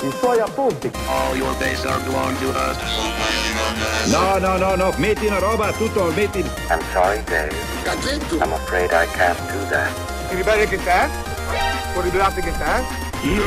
i suoi appunti. All your base are belong to us. No, metti una roba, tutto, metti... I'm sorry, Dave. I'm afraid I can't do that. Ti ribelli che te? Può ribellarti che te?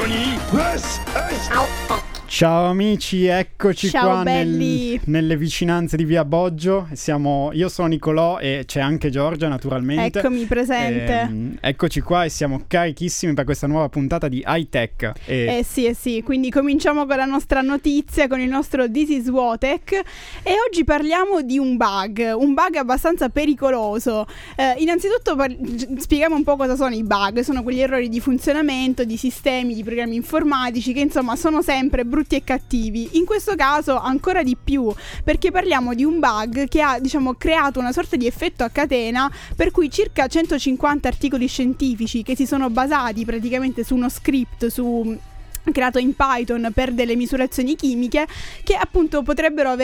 Ciao amici, eccoci. Ciao, qua belli. nelle vicinanze di Via Boggio. Io sono Nicolò e c'è anche Giorgia, naturalmente. Eccomi presente. Eccoci qua e siamo carichissimi per questa nuova puntata di High Tech. Sì, quindi cominciamo con la nostra notizia, con il nostro This is Wotech, e oggi parliamo di un bug abbastanza pericoloso. Innanzitutto spieghiamo un po' cosa sono i bug. Sono quegli errori di funzionamento di sistemi, di programmi informatici che insomma sono sempre brutti e cattivi. In questo caso ancora di più, perché parliamo di un bug che ha, creato una sorta di effetto a catena, per cui circa 150 articoli scientifici che si sono basati praticamente su uno script creato in Python per delle misurazioni chimiche, che appunto potrebbero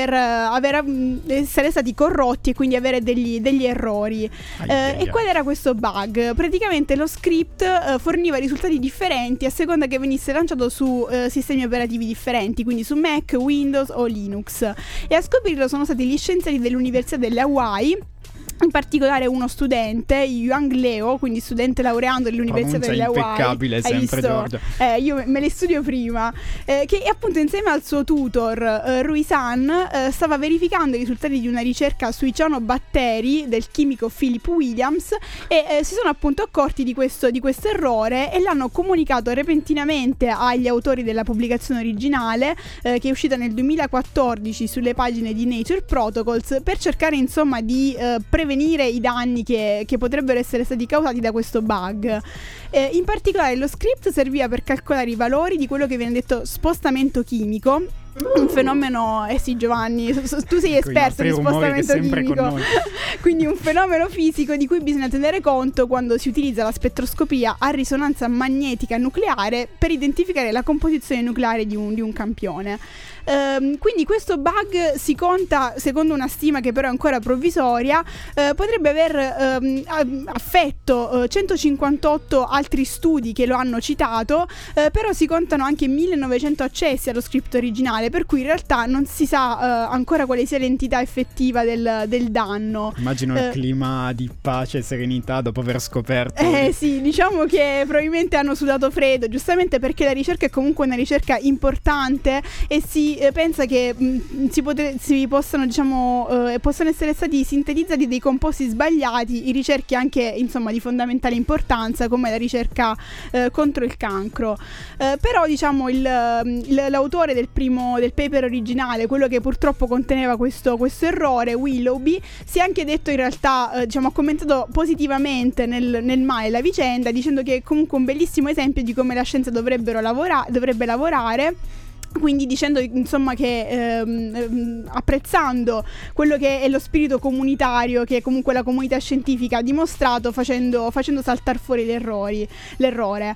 essere stati corrotti e quindi avere degli errori. E qual era questo bug? Praticamente lo script forniva risultati differenti a seconda che venisse lanciato su sistemi operativi differenti, quindi su Mac, Windows o Linux. E a scoprirlo sono stati gli scienziati dell'Università delle Hawaii, in particolare uno studente, Yuang Leo, quindi studente laureando dell'Università delle Hawaii. Impeccabile sempre, Giorgia. Io me le studio prima. Che appunto insieme al suo tutor Rui San stava verificando i risultati di una ricerca sui cianobatteri del chimico Philip Williams, e si sono appunto accorti di questo errore e l'hanno comunicato repentinamente agli autori della pubblicazione originale, che è uscita nel 2014 sulle pagine di Nature Protocols, per cercare insomma di prevenire i danni che potrebbero essere stati causati da questo bug. In particolare lo script serviva per calcolare i valori di quello che viene detto spostamento chimico, un fenomeno, sì Giovanni, tu sei esperto di spostamento chimico, quindi un fenomeno fisico di cui bisogna tenere conto quando si utilizza la spettroscopia a risonanza magnetica nucleare per identificare la composizione nucleare di un campione. Quindi questo bug si conta, secondo una stima che però è ancora provvisoria, potrebbe aver affetto 158 altri studi che lo hanno citato, però si contano anche 1900 accessi allo script originale, per cui in realtà non si sa ancora quale sia l'entità effettiva del danno. Immagino il clima di pace e serenità dopo aver scoperto. Sì, diciamo che probabilmente hanno sudato freddo, giustamente perché la ricerca è comunque una ricerca importante e si pensa che possano essere stati sintetizzati dei composti sbagliati in ricerche anche insomma di fondamentale importanza, come la ricerca contro il cancro. Però l'autore del paper originale, quello che purtroppo conteneva questo errore, Willoughby, si è anche detto in realtà, ha commentato positivamente nel male la vicenda, dicendo che è comunque un bellissimo esempio di come la scienza dovrebbe lavorare. Quindi dicendo insomma che apprezzando quello che è lo spirito comunitario che comunque la comunità scientifica ha dimostrato, facendo saltare fuori l'errore.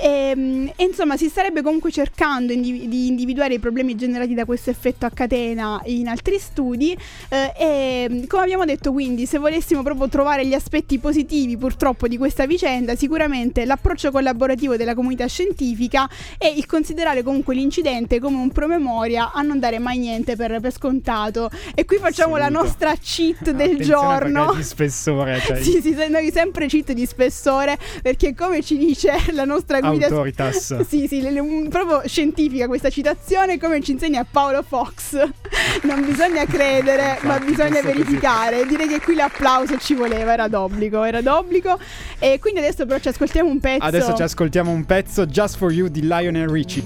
E insomma si starebbe comunque cercando di individuare i problemi generati da questo effetto a catena in altri studi, e come abbiamo detto, quindi se volessimo proprio trovare gli aspetti positivi purtroppo di questa vicenda, sicuramente l'approccio collaborativo della comunità scientifica e il considerare comunque l'incidente come un promemoria, a non dare mai niente per scontato. E qui facciamo la nostra cheat del giorno di spessore, cioè. sì, noi sempre cheat di spessore, perché come ci dice la nostra guida Autoritas. sì, proprio scientifica questa citazione, come ci insegna Paolo Fox. Non bisogna credere, ma bisogna verificare. Direi che qui l'applauso ci voleva, era d'obbligo. E quindi adesso però ci ascoltiamo un pezzo. Just for You di Lionel Richie.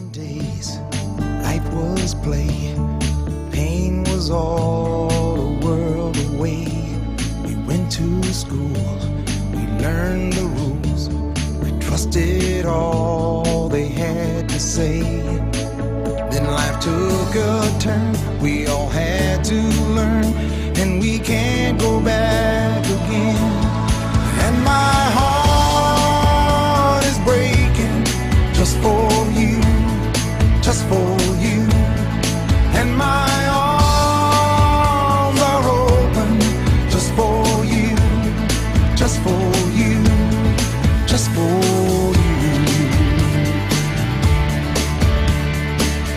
Life was play, pain was all a world away. We went to school, we learned the rules, we trusted all they had to say. Then life took a turn, we all had to learn, and we can't go back again. And my heart is breaking just for you, just for you, and my arms are open just for you, just for you, just for you.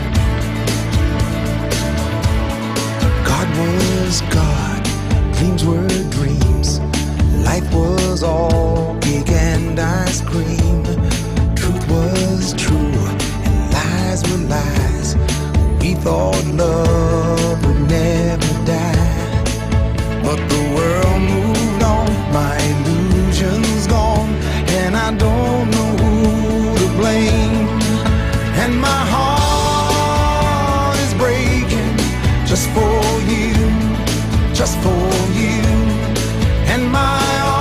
thought love would never die, but the world moved on, my illusion's gone, and I don't know who to blame. And my heart is breaking just for you, just for you. And my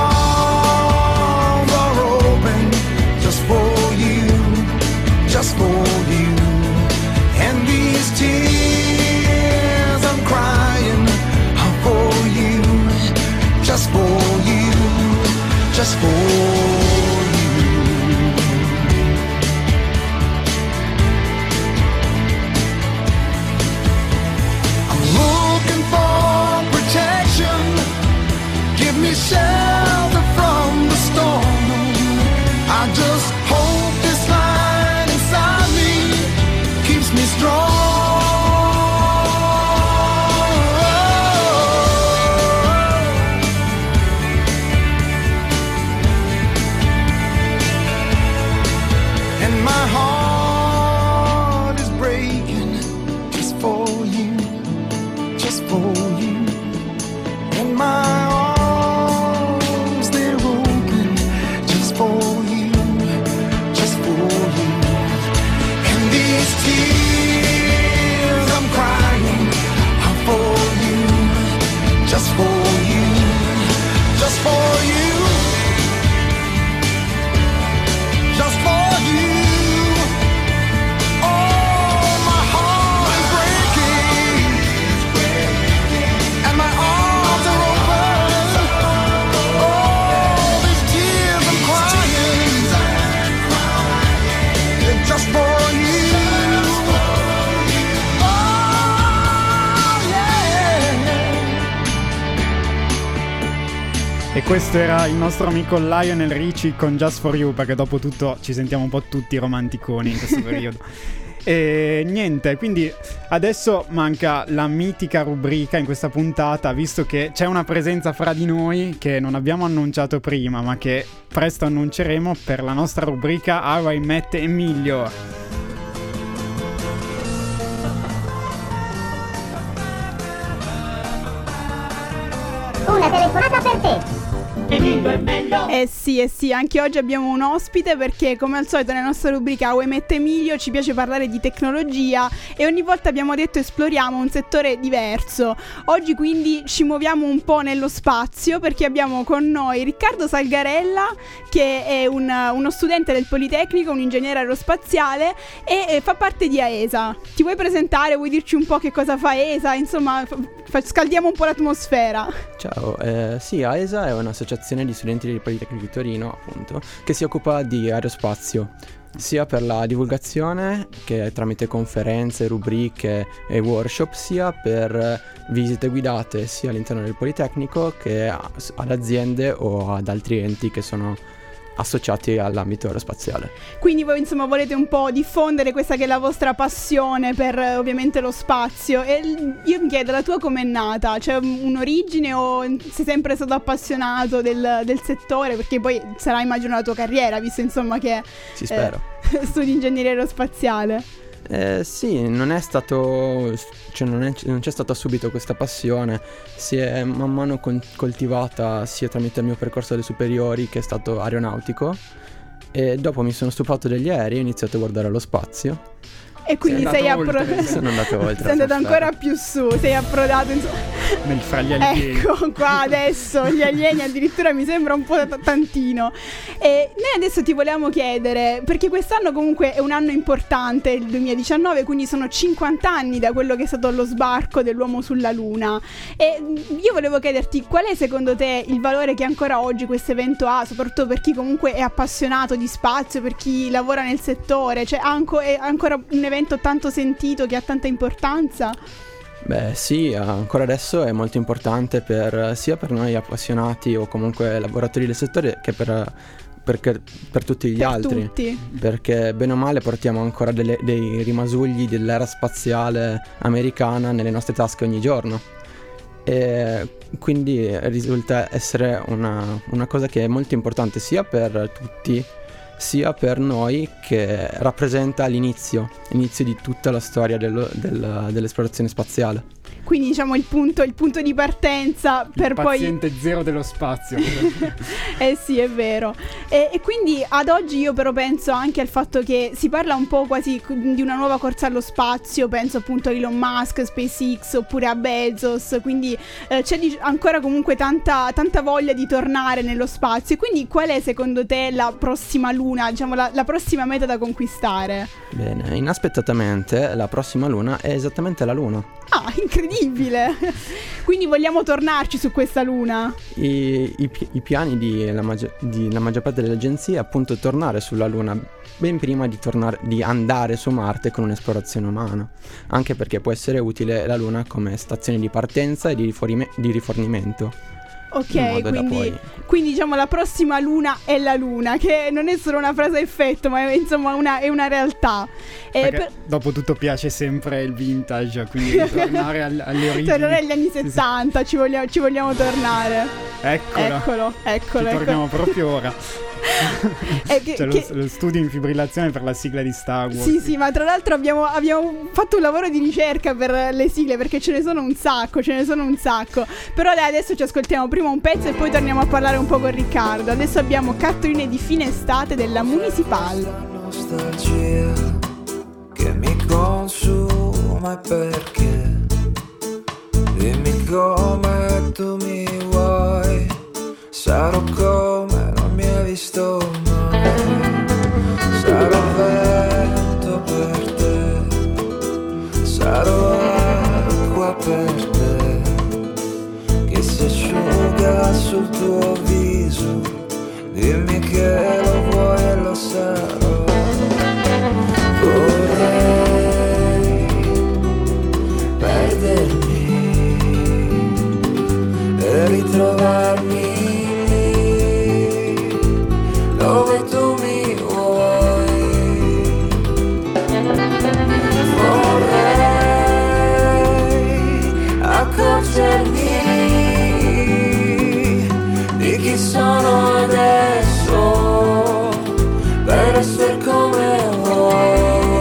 arms are open just for you, just for you. And these tears I'm crying are for you, just for you, just for you. I'm looking for protection, give me shelter from the storm. I just hope this light inside me keeps me strong. And my heart is breaking just for you, just for you. And my arms, they're open just for you, just for you. And these tears I'm crying are for you, just for you, just for you, just for you. Oh, my heart is breaking, and my arms are open. Oh, these tears I'm crying, they're just for you. Oh, yeah. E questo era il nostro amico Lionel Richie con Just For You, perché dopo tutto ci sentiamo un po' tutti romanticoni in questo periodo. E niente, quindi adesso manca la mitica rubrica in questa puntata, visto che c'è una presenza fra di noi che non abbiamo annunciato prima, ma che presto annunceremo per la nostra rubrica How I Met Emilio. Una telefonata per te. Eh sì, anche oggi abbiamo un ospite, perché come al solito nella nostra rubrica How I Met Emilio ci piace parlare di tecnologia e ogni volta abbiamo detto esploriamo un settore diverso. Oggi quindi ci muoviamo un po' nello spazio, perché abbiamo con noi Riccardo Salgarella, che è uno studente del Politecnico, un ingegnere aerospaziale e fa parte di AESA. Ti vuoi presentare? Vuoi dirci un po' che cosa fa AESA? Insomma, scaldiamo un po' l'atmosfera. Ciao, sì, AESA è un'associazione di studenti del Politecnico di Torino, appunto, che si occupa di aerospazio, sia per la divulgazione, che è tramite conferenze, rubriche e workshop, sia per visite guidate sia all'interno del Politecnico che ad aziende o ad altri enti che sono associati all'ambito aerospaziale. Quindi voi insomma volete un po' diffondere questa che è la vostra passione per ovviamente lo spazio, e io mi chiedo, la tua com'è nata? C'è un'origine o sei sempre stato appassionato del settore? Perché poi sarà, immagino, la tua carriera, visto insomma che Si spera. studi ingegneria aerospaziale. Sì, non è stato, cioè non c'è stata subito questa passione, si è man mano coltivata sia tramite il mio percorso delle superiori, che è stato aeronautico, e dopo mi sono stufato degli aerei e ho iniziato a guardare lo spazio. E quindi Sei andato sei oltre. Sono andato oltre. sei andato ancora più su, sei approdato Fra gli alieni. Ecco qua adesso gli alieni addirittura mi sembra un po' tantino. E noi adesso ti volevamo chiedere, perché quest'anno comunque è un anno importante, il 2019, quindi sono 50 anni da quello che è stato lo sbarco dell'uomo sulla Luna, e io volevo chiederti qual è secondo te il valore che ancora oggi questo evento ha, soprattutto per chi comunque è appassionato di spazio, per chi lavora nel settore, cioè è ancora un evento tanto sentito che ha tanta importanza? Beh sì, ancora adesso è molto importante sia per noi appassionati o comunque lavoratori del settore che per tutti gli altri. Tutti. Perché bene o male portiamo ancora dei rimasugli dell'era spaziale americana nelle nostre tasche ogni giorno, e quindi risulta essere una cosa che è molto importante sia per tutti sia per noi che rappresenta l'inizio di tutta la storia dell'esplorazione spaziale. Quindi diciamo il punto di partenza per il poi... paziente zero dello spazio. Sì, è vero. E quindi ad oggi io però penso anche al fatto che si parla un po' quasi di una nuova corsa allo spazio. Penso appunto a Elon Musk, SpaceX oppure a Bezos. Quindi c'è ancora comunque tanta voglia di tornare nello spazio. E quindi qual è secondo te la prossima luna, diciamo la prossima meta da conquistare? Bene, inaspettatamente la prossima luna è esattamente la luna. Ah, incredibile! Quindi vogliamo tornarci su questa luna? I piani della maggior parte delle agenzie è appunto tornare sulla luna ben prima di andare su Marte con un'esplorazione umana, anche perché può essere utile la luna come stazione di partenza e di rifornimento. Ok, quindi diciamo la prossima luna è la luna, che non è solo una frase a effetto, ma è insomma è una realtà. Dopo tutto piace sempre il vintage, quindi tornare alle origini. Tornare agli anni 70, ci vogliamo tornare. Eccolo. Ci torniamo proprio ora. Lo studio in fibrillazione per la sigla di Star Wars. Sì, ma tra l'altro abbiamo fatto un lavoro di ricerca per le sigle, perché ce ne sono un sacco. Però dai, adesso ci ascoltiamo prima un pezzo e poi torniamo a parlare un po' con Riccardo. Adesso abbiamo Cartoline di fine estate della Municipal. Nostalgia che mi consuma, perché dimmi come tu mi vuoi, sarò come non mi hai visto mai, sarò vento per te, sarò acqua per te, che si asciuga sul tuo viso, dimmi che lo vuoi e lo sarò. Vorrei perdermi e ritrovarmi dove tu mi vuoi. Vorrei accorgermi di chi sono adesso per essere come vuoi.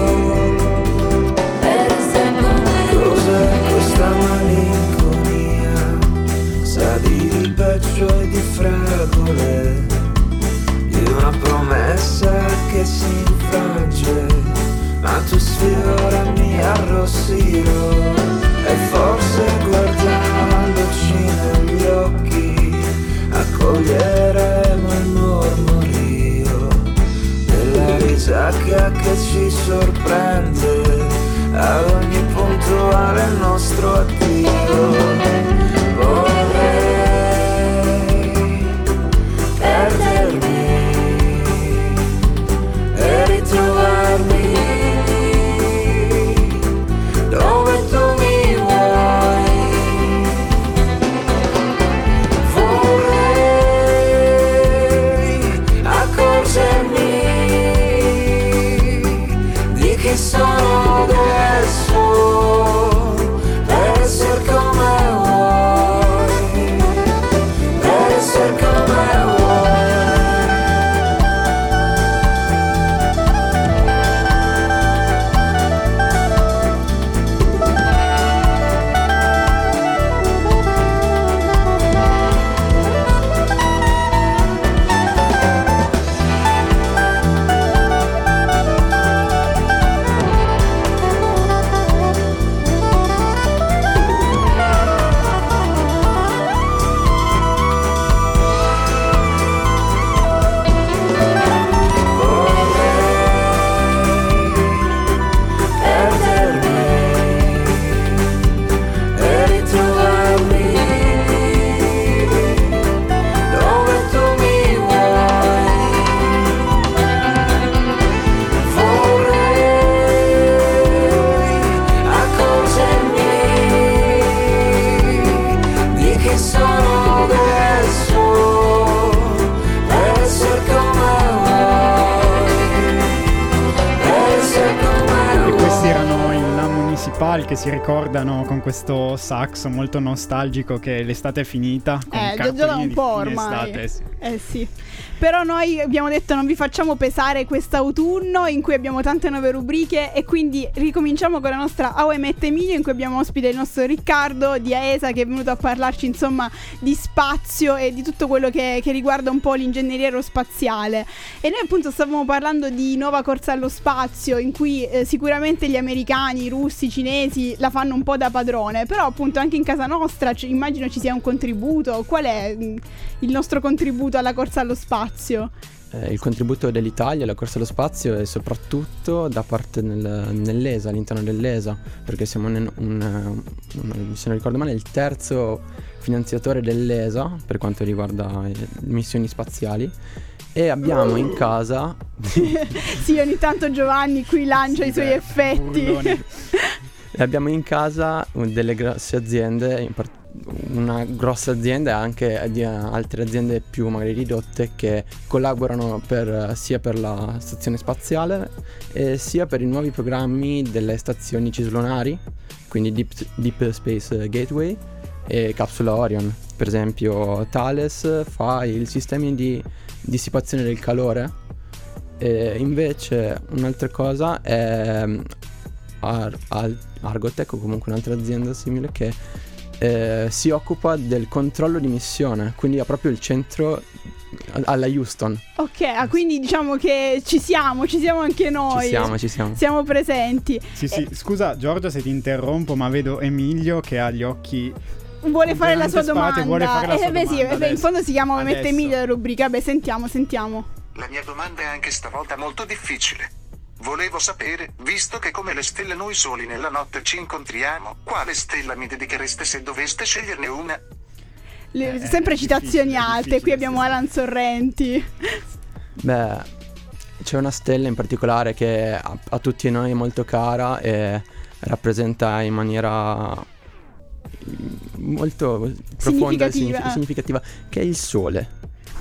Cos'è questa malinconia? Sa di peggio e di fragole, di una promessa che si infrange, ma tu sfiora mi arrossirò. E forse guardandoci negli occhi accoglieremo il mormorio della risacca che ci sorprende ad ogni puntuale nostro addio. Vorrei perdermi e ritrovarmi dove tu mi vuoi. Vorrei accorgermi di chi sono adesso per essere come vuoi, per essere come vuoi. Che si ricordano con questo sax molto nostalgico che l'estate è finita con già da un po' fine ormai. estate, sì. Sì. Però noi abbiamo detto non vi facciamo pesare quest'autunno in cui abbiamo tante nuove rubriche, e quindi ricominciamo con la nostra AOM Emilio, in cui abbiamo ospite il nostro Riccardo di AESA, che è venuto a parlarci insomma di spazio e di tutto quello che riguarda un po' l'ingegneria aerospaziale. E noi appunto stavamo parlando di nuova corsa allo spazio, in cui sicuramente gli americani, i russi, i cinesi la fanno un po' da padrone, però appunto anche in casa nostra immagino ci sia un contributo. Qual è il nostro contributo alla corsa allo spazio? Il contributo dell'Italia alla corsa allo spazio è soprattutto da parte nell'ESA, all'interno dell'ESA, perché siamo se non ricordo male il terzo finanziatore dell'ESA per quanto riguarda missioni spaziali, e abbiamo in casa sì, ogni tanto Giovanni qui lancia i suoi effetti. E abbiamo in casa delle grosse aziende, una grossa azienda e anche di altre aziende più magari ridotte, che collaborano sia per la stazione spaziale sia per i nuovi programmi delle stazioni cislunari, quindi Deep Space Gateway e Capsula Orion. Per esempio Thales fa i sistemi di dissipazione del calore, e invece un'altra cosa è Argotec, o comunque un'altra azienda simile, che si occupa del controllo di missione, quindi ha proprio il centro alla Houston. Ok, quindi diciamo che ci siamo anche noi. Ci siamo. Siamo presenti. Sì, scusa Giorgia se ti interrompo, ma vedo Emilio che ha gli occhi... Vuole fare la sua domanda. In fondo si chiama Mette Emilio la rubrica. Sentiamo. La mia domanda è anche stavolta molto difficile. Volevo sapere, visto che come le stelle noi soli nella notte ci incontriamo, quale stella mi dedichereste se doveste sceglierne una? Sempre citazioni alte, qui abbiamo Alan Sorrenti. Beh, c'è una stella in particolare che a tutti noi è molto cara e rappresenta in maniera molto profonda e significativa, che è il Sole.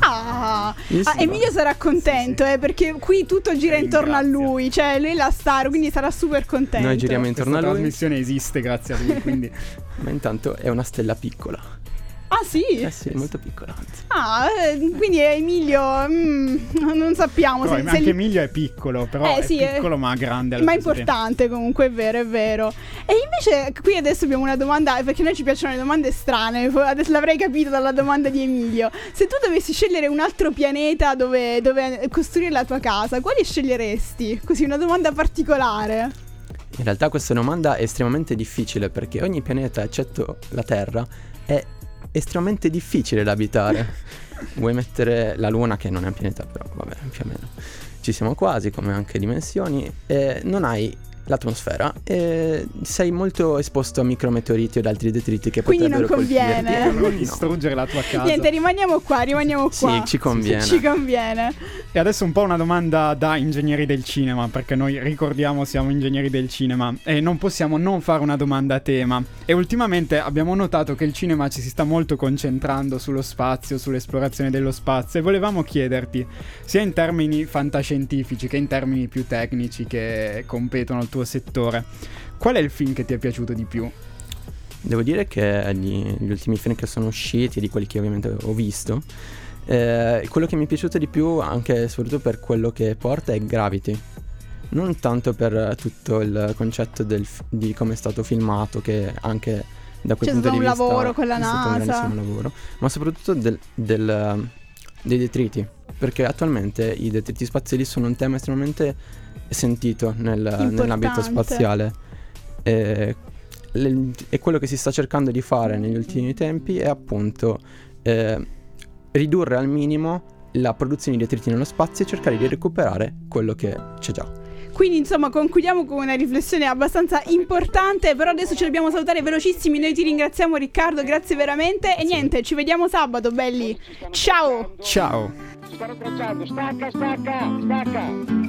Emilio sarà contento, perché qui tutto gira intorno a lui, cioè lui è la star, quindi sarà super contento. Noi giriamo intorno a lui. La trasmissione esiste grazie a lui, quindi. Ma intanto è una stella piccola. Ah sì? Sì, molto piccola. Quindi Emilio non sappiamo se anche Emilio è piccolo, però è piccolo ma grande ma importante tempo. Comunque è vero. E invece qui adesso abbiamo una domanda, perché a noi ci piacciono le domande strane, adesso l'avrei capito dalla domanda di Emilio. Se tu dovessi scegliere un altro pianeta dove costruire la tua casa, quali sceglieresti? Così, una domanda particolare. In realtà questa domanda è estremamente difficile, perché ogni pianeta, eccetto la Terra, è estremamente difficile da abitare. Vuoi mettere la Luna, che non è un pianeta, però vabbè, più o meno ci siamo quasi, come anche dimensioni, e non hai l'atmosfera e sei molto esposto a micrometeoriti o ad altri detriti che quindi potrebbero non conviene non distruggere la tua casa. Niente, rimaniamo qua. Sì, ci conviene. E adesso un po' una domanda da ingegneri del cinema, perché noi ricordiamo siamo ingegneri del cinema e non possiamo non fare una domanda a tema. E ultimamente abbiamo notato che il cinema ci si sta molto concentrando sullo spazio, sull'esplorazione dello spazio, e volevamo chiederti, sia in termini fantascientifici che in termini più tecnici che competono al tuo settore, qual è il film che ti è piaciuto di più? Devo dire che gli ultimi film che sono usciti, di quelli che ovviamente ho visto, quello che mi è piaciuto di più, anche e soprattutto per quello che porta, è Gravity. Non tanto per tutto il concetto di come è stato filmato, che anche da quel punto di vista c'è stato un lavoro con la NASA, un grandissimo lavoro, ma soprattutto dei detriti, perché attualmente i detriti spaziali sono un tema estremamente sentito nell'ambito spaziale, e quello che si sta cercando di fare negli ultimi tempi è appunto ridurre al minimo la produzione di detriti nello spazio e cercare di recuperare quello che c'è già. Quindi insomma concludiamo con una riflessione abbastanza importante, però adesso ci dobbiamo salutare velocissimi. Noi ti ringraziamo Riccardo, grazie veramente, e niente, ci vediamo sabato, belli. Ciao. Ciao. Sto tracciando, stacca.